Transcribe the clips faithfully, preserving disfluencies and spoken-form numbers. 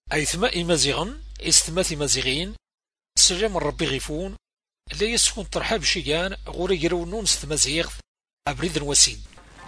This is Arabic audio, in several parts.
أيثما إمازيغن استماث مازيغين سلام ربي غيفون لا يسكن ترحاب شيان غوري يرونون ستمازيغ أبريد وسيد.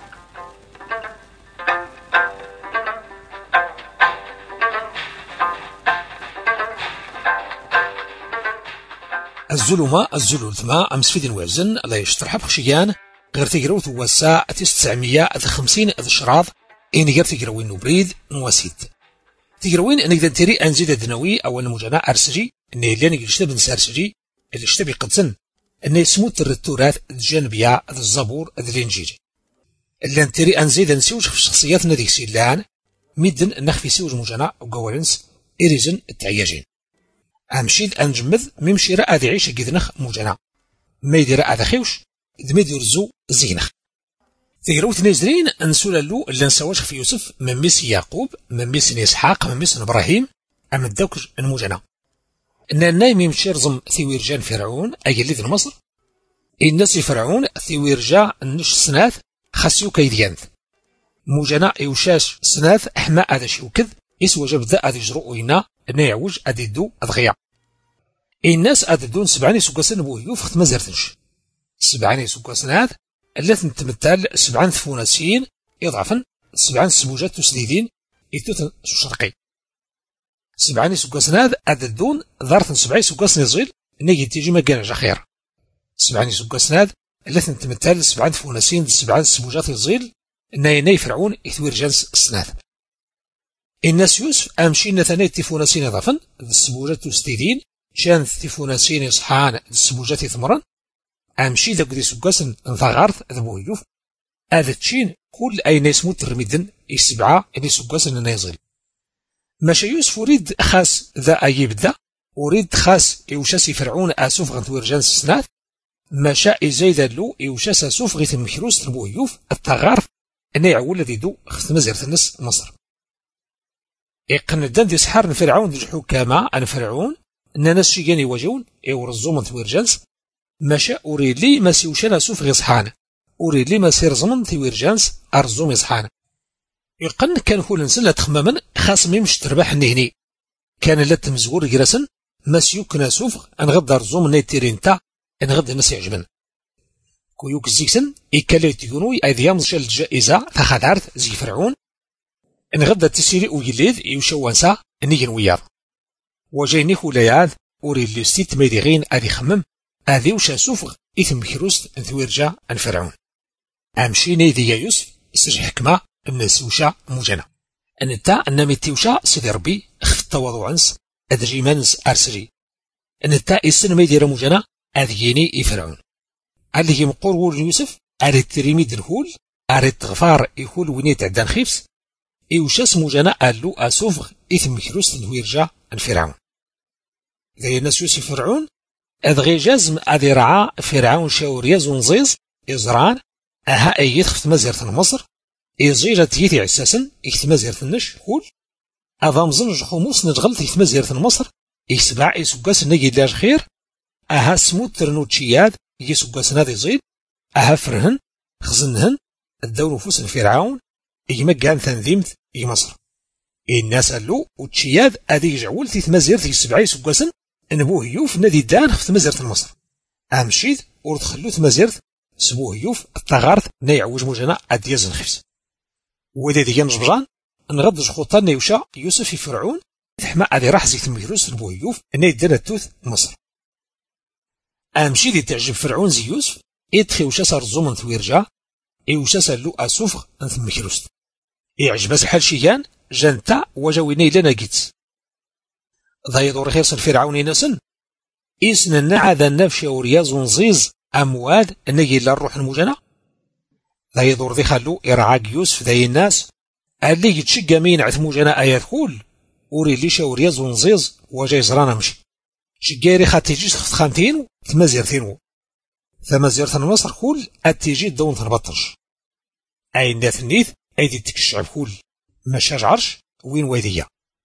الظلمة الزلول ثما أمس فيدن وزن لا يشترحب خشيان غير تجروث وساء تسعمية خمسين أذ الشراط إن غير تجروين نبريد نواسيد تجروين إن إذا تري أنزيد الدنوي أو المجنى أرسجي إن اللي يشتبه نسارسجي اللي يشتبه قدسن إن يسموت التراث الجانبية ذا الزبور ذا الإنجيل اللي تري أنزيد نسوج في شخصياتنا ذيك سيلان ميدن نخفي سوج مجنى وقوالنس إريزن التعياجين أمشيد أنجمذ ممشي رأى ذي عيش جذنخ مجنى ما يدي رأى ذا خيوش دميد يرزو زينخ تجروث نزرين أنسولالو اللي نسواش في يوسف من ميس يعقوب من ميس إسحاق من ميس إبراهيم أم الدوكج المجنى إن النايم يمشي رزم ثيويرجان فرعون أي اللي في مصر الناس فرعون ثيويرجا النش سناث خسيو كيديانث مجنى يوشاش سناث أحماء هذا شيء وكذ يسوى جاب ذا أذي جرؤينا إن يعوج أديدو أضغيا الناس أددون سبعاني سوكاسن بوهيوف خت مزرتنش سبعاني سوكاسنات التي تمثل سبعان ثفوناسيين إضافا سبعان سبوجات تسديدين إتوتن شرقي سبعاني سوكاسنات أددون ضارثن سبعي سوكاسن يزغيل نيجي تيجي مكان جخير سبعاني سوكاسنات التي تمثل سبعان ثفوناسيين سبعان سبوجات يزغيل ناي فرعون إثوير جنس السنات الناس يوسف أمشي نثني تفوناسين إضافا السبوجات تسديدين شان تفوناسين يصحان السبوجات ثمرا أمشي ذاك دي سوكاسن انثغارث ذبو يوف هذا تشين كل أين اسمو ترميدن السبعة اللي سوكاسن نيزغل ماشا يوسف أريد خاص ذا أيب ذا أريد خاص إوشاسي فرعون أسوف غنتوير جانس سنات ماشا إزايد له إوشاس أسوف غيث مخروس ذبو يوف التغارث أن يعول ذي دو خث مزيرة الناس مصر إقن دي سحار فرعون دي الحكامة أن فرعون أن ناس شيغان يواجهون يورزو من ثوير جانس ماشا أريد لي ما سيوشانا سوف غيصحان أريد لي ما سير زمن ثوير جانس أرزو ميصحان يقن كان هو لنسل تخماما خاص ميمش تربح النهني كان لا تمزور جراسن ما سيوكنا سوف أنغد أرزو من نيتيرين تا أنغد الناس يعجبن كويوك زيكسن إكالي تيونوي أيضيام شال الجائزة فخدارت زي فرعون انغدا تسيري ويليذ يوشوانسا نيجن وياض وجايني خولياذ أوري اللي ستيت ميديغين أذي خمم أذي وشا سوفغ إثم كروست انثويرجا أن فرعون أمشي نيدي يا يوسف سجح حكمة الناس وشا مجانا أن تا أنامي تيوشا سيدي ربي خف التواضع عنس أدجي منس أرسجي أن تا إسن ميدير مجانا أذيني إفرعون اللي يمقور ور يوسف أريد تريمي دنهول أريد تغفار يهول ونيت عدان خيفس إيوشاس مجانا قالو أسوفغ إثم كروس ويرجع عن فرعون ذي الناس يوسف فرعون أذغي جزم أذي رعا فرعون شاورياز ونزيز إزران أها أيت خفت مزيرة مصر إزيجة تيتي عساسا إخت مزيرة النش هول أظام زنج خموس نجغلت إخت مزيرة مصر إسبع إسوكاس نجي لاج خير أها سموت ترنوتشياد يسوكاس نادي زيد أها فرهن خزنهن الدور نفوس فرعون إجمع كان تنظيمت إي مصر الناس قالوا وتشياد أدي جعول في مزيرة السبعي سوكاسن نبوه يوف نادي دان خفت مزيرة مصر أمشيت ورتخلوت مزيرة سبوه يوف التغارث نيعوج مجانا أدياز نخفس وذي ديان جبران نغض خطان نيوشا يوسف في فرعون تحمى أدي راح زيت ميروس نبوه يوف ناي دان التوث مصر أمشي دي تعجب فرعون زي يوسف إدخي وشا صار زومن ثويرجا إي وشا سالو أسوفغ أنثم ميروس يعجبس حال شيان جانتا وجاويني لنا جيتس ضايدور خيرس الفرعوني نسن إسن النعذا النفش ورياز ونزيز أمواد نجي للروح المجنة ضايدور ذي خلو إرعاق يوسف ذي الناس اللي يتشقى مين عث مجنة آيات كول وري ليش ورياز ونزيز وجاي زرانا مشي شقاري خاتيجيس خفت خانتين تمازيرتين ثمازيرتين مصر كول أتيجي دون تنبطش أي ناث النيث أيدي تكشعب كول مشاج عرش وين ويدية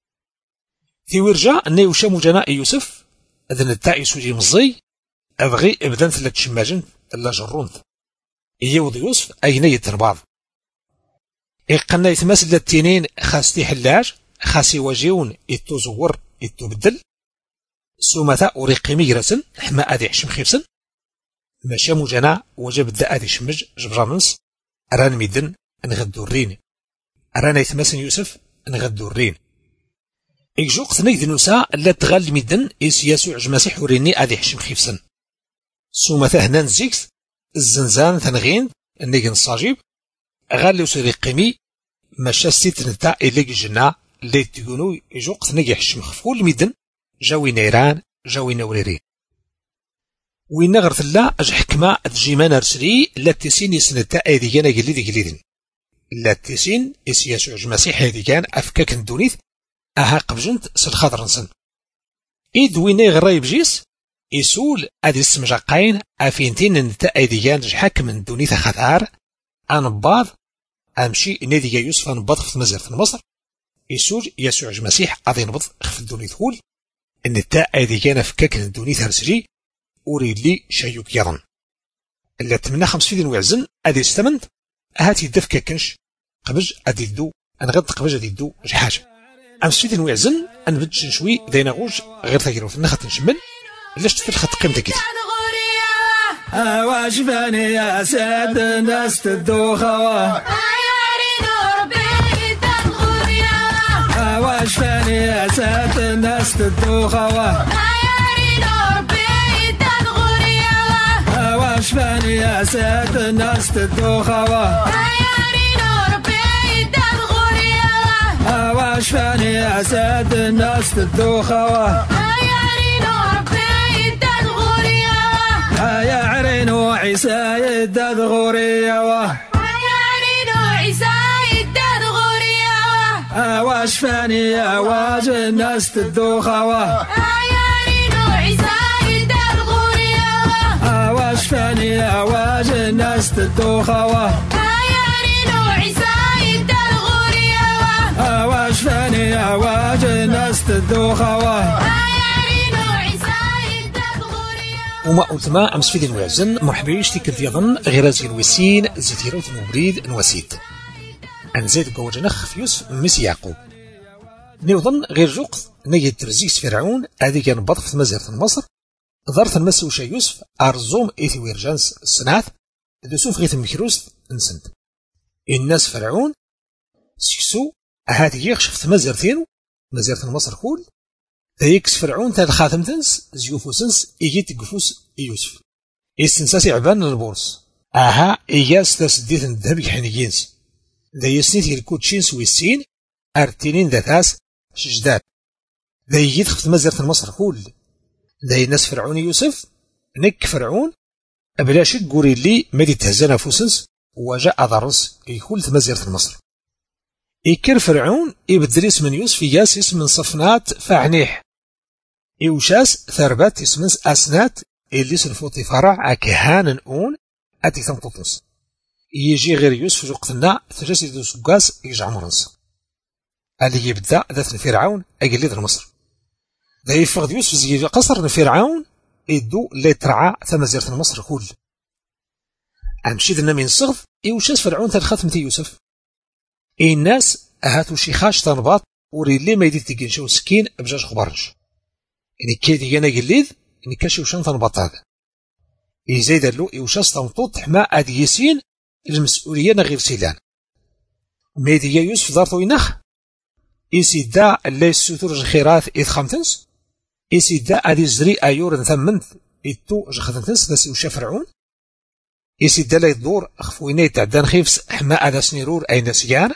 في ورجع أنه وشا مجناء يوسف أذن التاعي سوجي مزي أبغي إبدان ثلاث شماجن إلا جرونت يوض يوسف أين يترباض إقنا يتماس التنين خاستي حلاج خاسي واجيون إتو زور إتو بدل سومتا أوريقي ميجرسن حما أدي حشم خيفسن ماشا موجانا وجب دا أدي شمج جبرانس أران ميدن نغدو الرين أران يتمسن يوسف نغدو الرين إكجوق تنيد نوسا لا تغال ميدن إس يسوع جماسي حوريني أدي حشم خيفسن سومتا هنا نزيكس الزنزان ثنغين النيجن الصاجيب غال يوسري قيمي ماشا ستيت نتا إليك جنا اللي تيقونو يجوق تنيجي حشم خفول ميدن جاوي نيران جاوي نوريرين وين غرت لا أج حكمة أتجيمان أرسلي لا تسين يسنتا أيديان أجليد جليدن لا تسين إس يسوع المسيح أيديان أفكاك ندونيث أها قبجنت سلخضر نسن إيد وين غرايب جيس يسول أدي السمجاقين أفينتين نتا أيديان جحاك من دونيث خثار أنباض أمشي نادي يوسف أنباض في مزرعة مصر يسول يسوع المسيح أدي نبض في الدونيث هول نتا أيديان أفكاك ندونيث أرسلي أريد لي شيوك يضن اللي تمنى خمس فيدين ويعزن أدي استمند هاتي الدفكة كنش قبج أدي الدو أنغد قبج أدي الدو جحاجة أمس فيدين ويعزن أنبدش نشوي دينا غوج غير تغيرو في النخط نشمل ليش تفل خط قيمتك كده واجباني يا سيد الناس تدوخوا واجباني يا سيد الناس تدوخوا واجباني يا سيد الناس تدوخوا واجباني يا سيد الناس تدوخوا يا عرينو عيسى يداد غوريا يا عرينو عيسى يداد غوريا واجفاني يا واج الناس تدوخوا يا عرينو عيسى يداد غوريا واجفاني يا واج الناس تدوخوا يا عرينو عيسى يداد غوريا واجفاني يا واج الناس تدوخوا وما قلتما أمس في دين وعزن مرحبيش تيكل ديضن غير زين وسين زيتيروت نوبريد نوسيد أنزيد بوجنخ في يوسف مس يعقوب نيوضن غير جوقت نيجي ترزيكس فرعون هذه كان بطف مزيرة مصر ظرف المسوشة يوسف أرزوم إيثي ويرجانس السناث دوسوف غيث مكروس انسند الناس فرعون سكسو هذه يخشف مزيرتين مزيرة مصر كول ذيكس فرعون تاد خاتم تنس زيوفوسنس إيجي تقفوس يوسف إستنساسي عبان البورس أها إياس تسديث الذهب حنيجينس ذي يسنيث الكوتشينس ويسين أرتينين ذاتاس شجدات ذي يدخف مزرة مصر كل ذي ناس فرعون يوسف نك فرعون أبلاش قوري لي مدي تهزنا فوسنس وجاء ضرس يكول مزرة مصر إيكر فرعون يبدل اسم يوسف ياس اسم من صفنات فعنيح إيوشاس ثربات اسم أسنات اللي سنفوتي فرع أكهان أون أتي ثمطوطنس يجي غير يوسف جوقتنا ثجاسي دو سقاس يجع مرنس اللي يبدأ ذات فرعون أجليد مصر ذا يفقد يوسف زي قصر فرعون يدو اللي ترعى ثمزيرة مصر كل أمشيدنا من صغف إيوشاس فرعون تلختمتي يوسف إيه الناس هاتو شيخاش تنباط وري اللي ما يدي تيجنشو سكين بجاج خبرنش إني كيدي يانا جليد إني كاشي وشان تنباط هذا يزيد له يوشاس تنطوط حما أدي يسين المسؤولية غير سيلان ميدي يا يوسف دارتو ينخ إسيدا اللي السوتور الخيرات إذ خمتنس إسيدا أدي زري أيور ثمنت إتو جخذنتنس ناس يوشا فرعون إسيدا لا يدور أخفويني تعدان خيفس حما أدا سنيرور أي ناسيان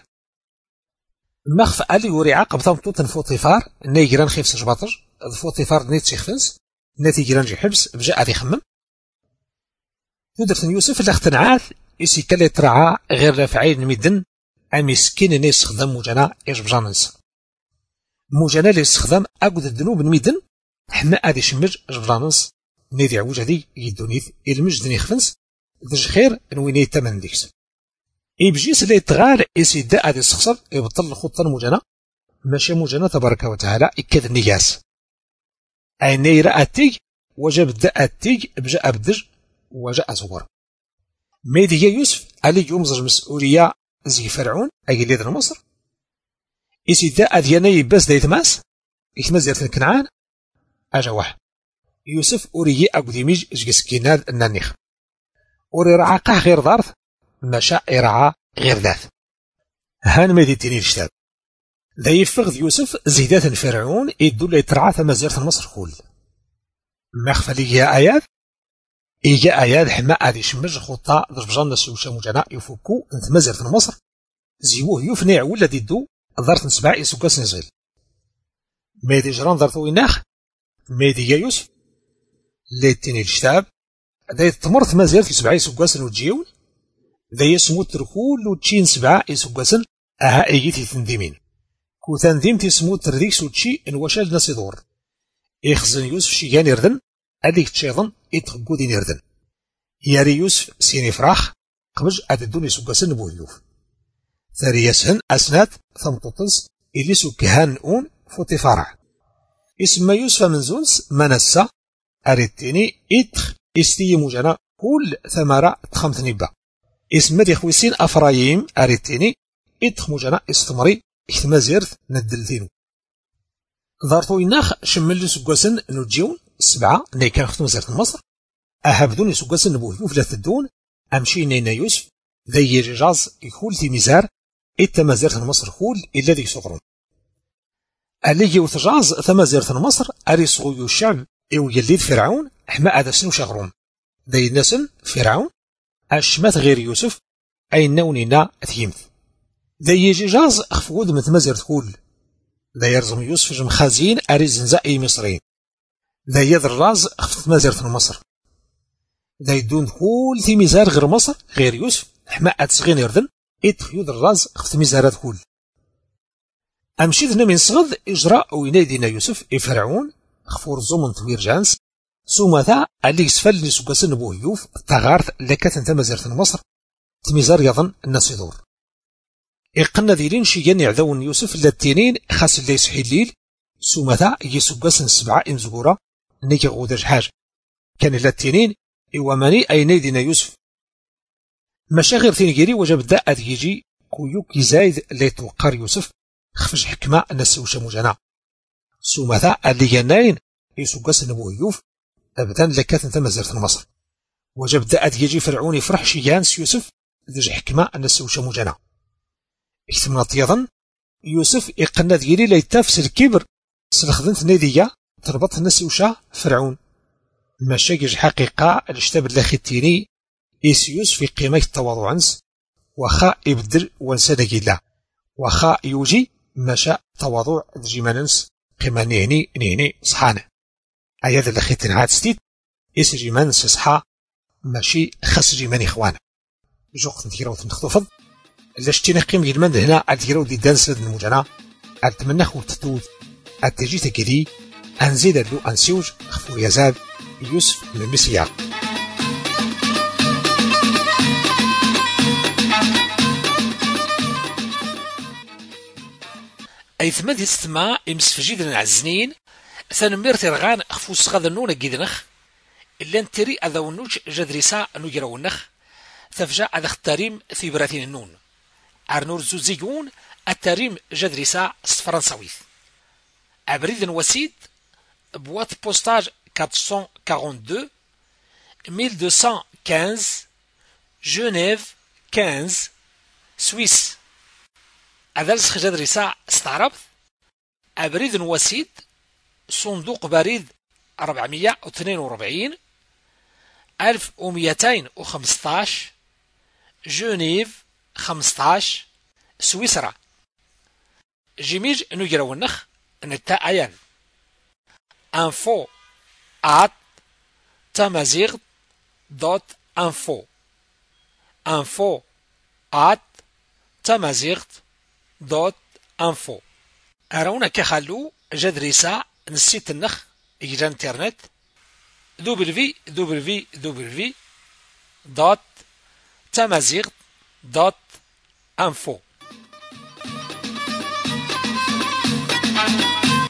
مخف ألي وري عقب تنطوط نفوطيفار نيجران خيفس جباطر الفوطيفار نيت سيخفنس ناتي جيران جي حبس بجاء أدي خمم يودرتن يوسف اللي اختنعاث إسي كالي ترعى غير رافعين ميدن أمي سكين نيس خدم موجانا إيش بجاننس موجانا لي استخدام أقود الذنوب ميدن حما أدي شمج جبرانس نيدي عوج هدي يدونيث المجدني خفنس دج خير نويني تمن ديكس إبجيس اللي تغال إسي دا أدي سخصر يبطل خطا موجانا ماشي موجانا تبارك وتعالى إكاد النياس أي نيرا أتيج وجب دا أتيج بجاء أبدج وجاء زور ميدي يوسف علي يومزج مسؤولية زي فرعون أجليد مصر إسيدا أديانا يباس دايت ماس إثمازيرت كنعان أجا واحد يوسف أوريي أقديميج جسكيناد النانيخ أوري رعا قاه غير ضارث مشا إرعا غير ذات هان ميدي تيني الشتاب ذا يفغذ يوسف زيدات فرعون إدو اللي يترعى ثمازيرت مصر كل مخفى لي آيات إيجا آيات حما آدي شمج خطا ضربجان نسيوشا مجانا يفكو ثمازيرت مصر زيوه يفنع ولا ديدو ضرت نسبع يسوكاس نزغل ميدي جران ضرطو يناخ ميدي يا يوسف اللي تيني الشتاب ذا يتمر ثمازيرت يسبع يسوكاس نوجيون ذا يسمو تركول وتشين سبعة يسوكاسن أها إيجيتي تنذيمين كو تنذيم تسمو ترديك سوتشي إن وشال ناس يدور إخزن يوسف شيان يردن أديك تشيضن إتخقو دين يردن ياري يوسف سيني فراخ قبج أددون يسوكاسن بوهيوف ثريسهن أسنات ثمتطز إلي سوكهان أون فوتي فرع اسم يوسف من زونس منسى أريتيني إتخ استي مجانا كل ثمرة تخمت نبا اسم دي خويسين أفرايم أريتيني إتخ مجانا استمري إختمازيرت ندلتينو ضارتو يناخ شمل سوكاسن نوجيون سبعة ناي كان ختمازيرت مصر أهبدون سوكاسن نبوه يوفلات الدون أمشي نينا يوسف ذي جاز يخول في مزار التمازيرت مصر خول إلا ذي صغرون اللي يوث جاز ثمازيرت مصر أري صغيو الشعب إو يليد فرعون حما أدا سنو شغرون ذي الناسن فرعون أشمات غير يوسف أي نونينا أثيمث ذي يجي جاز أخفود من تمازيرت كل ذي يرزم يوسف جم خازين أري زنزائي مصرين ذي يذر راز أخفت تمازيرت مصر ذي دون كل في مزار غير مصر غير يوسف حما أتسغين يردن إتخ يذر راز أخفت مزارات كل أمشيدنا من صغد إجراء وينادينا يوسف إفرعون خفور زومن توير جانس سومتا اللي يسفل نسوكاسن بوهيوف تغارث لكات تمازيرت مصر تمزار يظن الناس يدور إقنا ذيلين شيان يعذون يوسف اللاتينين خاص اللي يسحي الليل سومتا يسوكاسن سبعة إمزغورة نيكي غوداج حاج كان اللاتينين إواماني أي نيدينا يوسف مشاغر تنجيري وجب داء يجي كويوك يزايد اللي توقار يوسف خفج حكمة الناس وشا مجانا سومتا اللي يناين يسوكاسن بوهيوف أبدا لكات تمازيرت مصر وجب داء يجي فرعون يفرح شيان يوسف ذج حكمة الناس وشا مجانا احتمنا طيضا يوسف إقنا ديالي لا يتافس الكبر سلخذنت نادية تربط الناس وشا فرعون مشاكج حقيقة الاشتاب اللاختيني إيس يوسف في قيمة التواضع عنس وخا يبدل وانسانا جيلا وخا يوجي مشا تواضع جيماننس قيمة نيني نيني صحانة أياد اللاختين عاد ستيت إيس جيماننس صحا ماشي خاص جيماني إخوانا بجوق نتيرا وتنخطفض لاشتينا قيم جلمان هنا أديرو دي دانسد المجانا أتمنى خو تتوذ أتجي تكري أنزيد له أنسيوج خفور يزاد يوسف من المسيار أي ثماد يستمع إمسفجيد العزنين ثانمير ترغان خفوس غاذنون جيدنخ إلا نتري أذونوش جدريسا نجرونخ ثفجا أذا اختاريم ثيبراتين النون أرنور زوزيون التريم جدريسا فرنساويث أبريد وسيد بوات بوستاج quatre cent quarante-deux mille deux cent quinze Genève quinze سويس أدرس جدريسا استعربت أبريد وسيد صندوق بريد أربعمية واثنين وأربعين ألف ومئتين وخمسطاش جنيف خمسطاش سويسرا جيميج نجرو النخ نتا أيان info at tamazirt dot info info at tamazirt dot info أرونا كخلو جدريسا نسيت النخ إجرى انترنت دبليو دبليو دبليو دوت تامازيغ دوت انفو